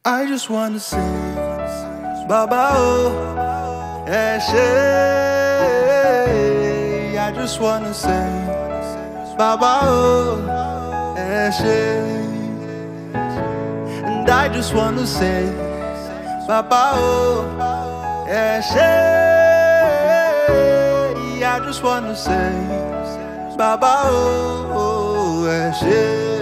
I just wanna say, Baba oh, Eshe. I just wanna say, Baba oh, Eshe. And I just wanna say, Baba oh, Eshe. I just wanna say, Baba oh, Eshe.